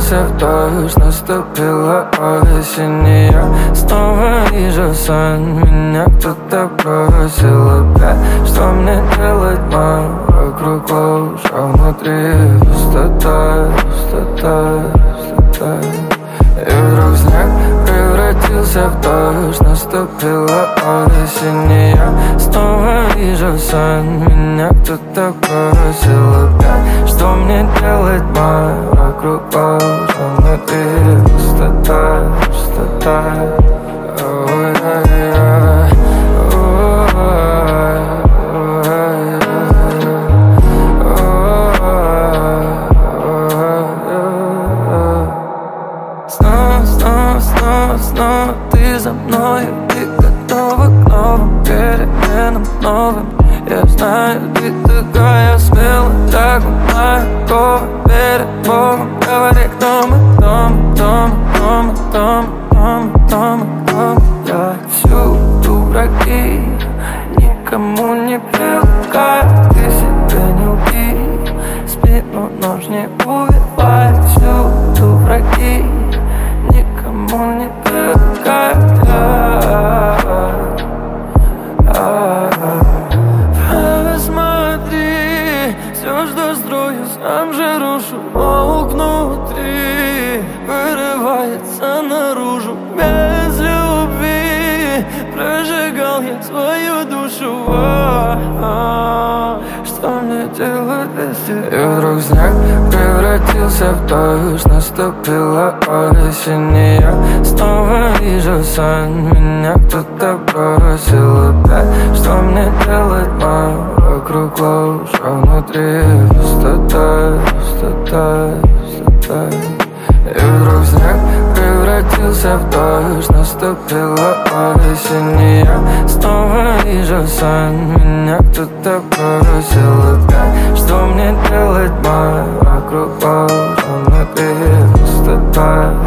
превратился в дождь, наступила осень, и я снова вижу сон. Меня кто-то бросил опять. Что мне делать, мам? Вокруг ложь, а внутри пустота, пустота, пустота. И вдруг снег превратился в дождь, наступила осень, и я снова вижу сон. Меня кто-то бросил опять. Что мне делать, мам? Вокруг ложь, а внутри пустота, пустота. Снова ты за мною, ты готова к новым переменам, новым. Я знаю, ты такая смелая, так умная, готова перед Богом. Говори, кто мы, дома. Я всюду враги, никому не привыкай. Ты себя не убей, спину нож не убивай. Всюду враги, никому не привыкай. Посмотри, все, что строю, сам же рушу. Волк внутри вырывается наружу. Без любви прожигал я свою душу. Что мне делать без тебя? И вдруг снег превратился в дождь, наступила осень, и я снова вижу сон. Меня кто-то бросил опять. Что мне делать, мам? Вокруг ложь, а внутри пустота, пустота, пустота. И вдруг снег превратился в дождь, наступила осень, и я снова вижу сон. Меня кто-то бросил опять. Что мне делать, мам? Вокруг ложь, а внутри пустота.